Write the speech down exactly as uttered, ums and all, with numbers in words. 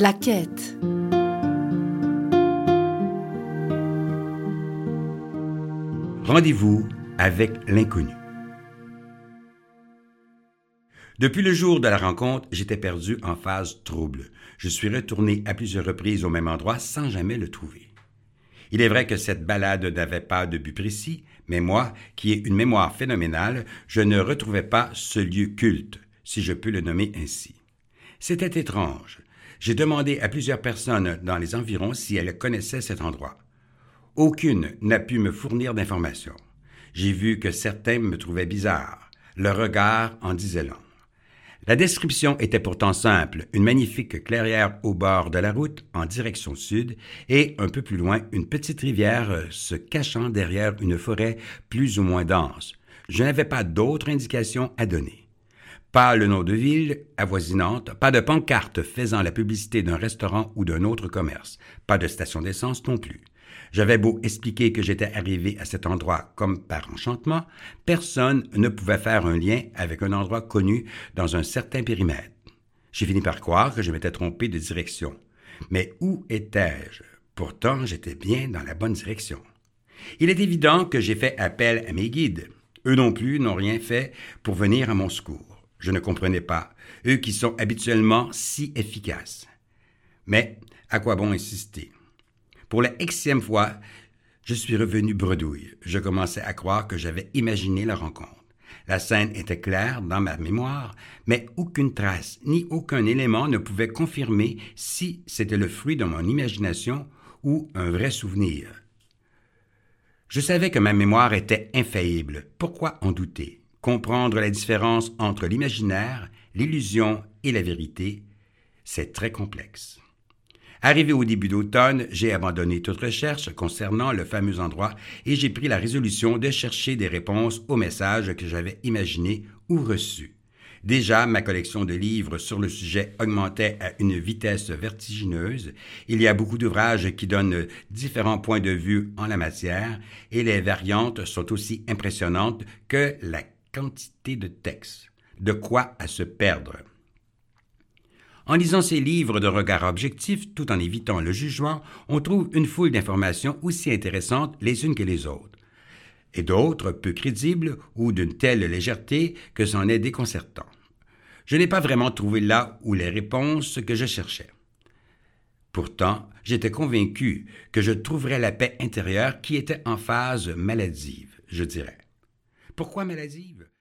La quête. Rendez-vous avec l'inconnu. Depuis le jour de la rencontre, j'étais perdu en phase trouble. Je suis retourné à plusieurs reprises au même endroit sans jamais le trouver. Il est vrai que cette balade n'avait pas de but précis, mais moi, qui ai une mémoire phénoménale, je ne retrouvais pas ce lieu culte, si je peux le nommer ainsi. C'était étrange. J'ai demandé à plusieurs personnes dans les environs si elles connaissaient cet endroit. Aucune n'a pu me fournir d'informations. J'ai vu que certains me trouvaient bizarre. Le regard en disait long. La description était pourtant simple, une magnifique clairière au bord de la route en direction sud et, un peu plus loin, une petite rivière se cachant derrière une forêt plus ou moins dense. Je n'avais pas d'autres indications à donner. Pas le nom de ville avoisinante, pas de pancarte faisant la publicité d'un restaurant ou d'un autre commerce, pas de station d'essence non plus. J'avais beau expliquer que j'étais arrivé à cet endroit comme par enchantement, personne ne pouvait faire un lien avec un endroit connu dans un certain périmètre. J'ai fini par croire que je m'étais trompé de direction. Mais où étais-je? Pourtant, j'étais bien dans la bonne direction. Il est évident que j'ai fait appel à mes guides. Eux non plus n'ont rien fait pour venir à mon secours. Je ne comprenais pas, eux qui sont habituellement si efficaces. Mais à quoi bon insister? Pour la Xème fois, je suis revenu bredouille. Je commençais à croire que j'avais imaginé la rencontre. La scène était claire dans ma mémoire, mais aucune trace ni aucun élément ne pouvait confirmer si c'était le fruit de mon imagination ou un vrai souvenir. Je savais que ma mémoire était infaillible. Pourquoi en douter? Comprendre la différence entre l'imaginaire, l'illusion et la vérité, c'est très complexe. Arrivé au début d'automne, j'ai abandonné toute recherche concernant le fameux endroit et j'ai pris la résolution de chercher des réponses aux messages que j'avais imaginés ou reçus. Déjà, ma collection de livres sur le sujet augmentait à une vitesse vertigineuse. Il y a beaucoup d'ouvrages qui donnent différents points de vue en la matière et les variantes sont aussi impressionnantes que la quantité de textes. De quoi à se perdre. En lisant ces livres de regard objectif, tout en évitant le jugement, on trouve une foule d'informations aussi intéressantes les unes que les autres, et d'autres peu crédibles ou d'une telle légèreté que c'en est déconcertant. Je n'ai pas vraiment trouvé là où les réponses que je cherchais. Pourtant, j'étais convaincu que je trouverais la paix intérieure qui était en phase maladive, je dirais. Pourquoi maladive?